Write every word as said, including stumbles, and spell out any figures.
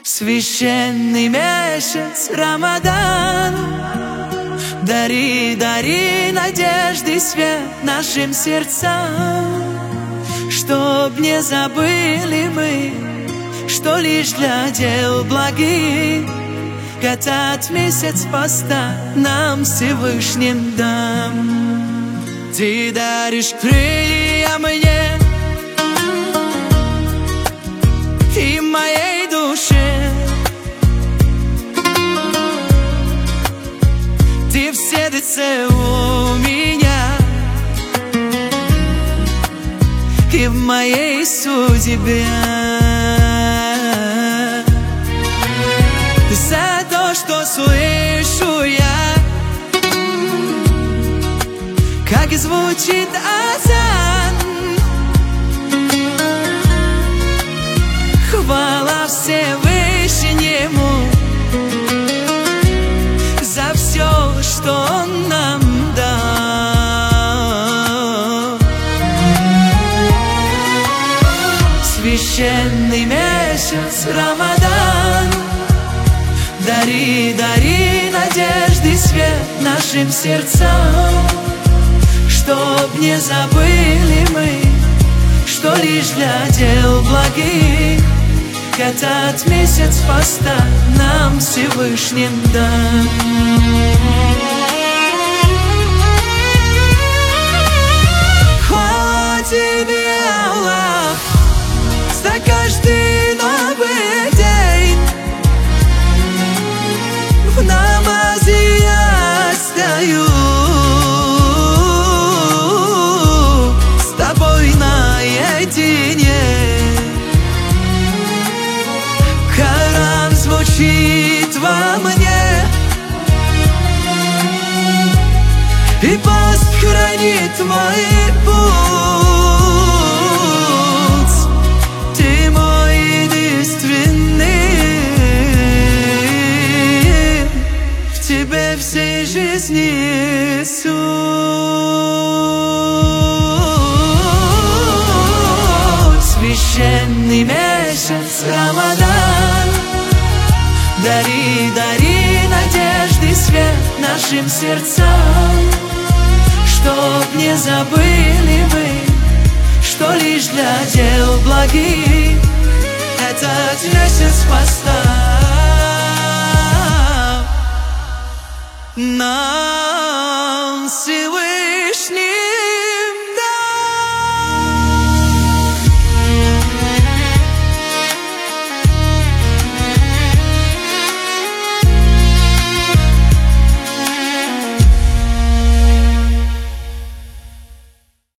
Священный месяц Рамадан, дари, дари надежды свет нашим сердцам, чтоб не забыли мы, что лишь для дел благих этот месяц поста нам Всевышним дам. Ты даришь крылья мне и моей душе, ты в сердце у меня и в моей судьбе. За то, что слышу я, как звучит азан, хвала Всевышнему за все, что Он нам дал. Священный месяц Рамадан, дари, дари надежды свет нашим сердцам, чтоб не забыли мы, что лишь для дел благих этот месяц поста нам Всевышним дан. Хвала Тебе, Аллах, за каждый новый день. В намазе я стою с Тобой наедине. Коран звучит во мне, и пост хранит мой путь. Ты мой единственный, в Тебе всей жизни суть. Священный месяц Рамадан, дари, дари надежды свет нашим сердцам, чтоб не забыли мы, что лишь для дел благих этот месяц поста нам Всевышний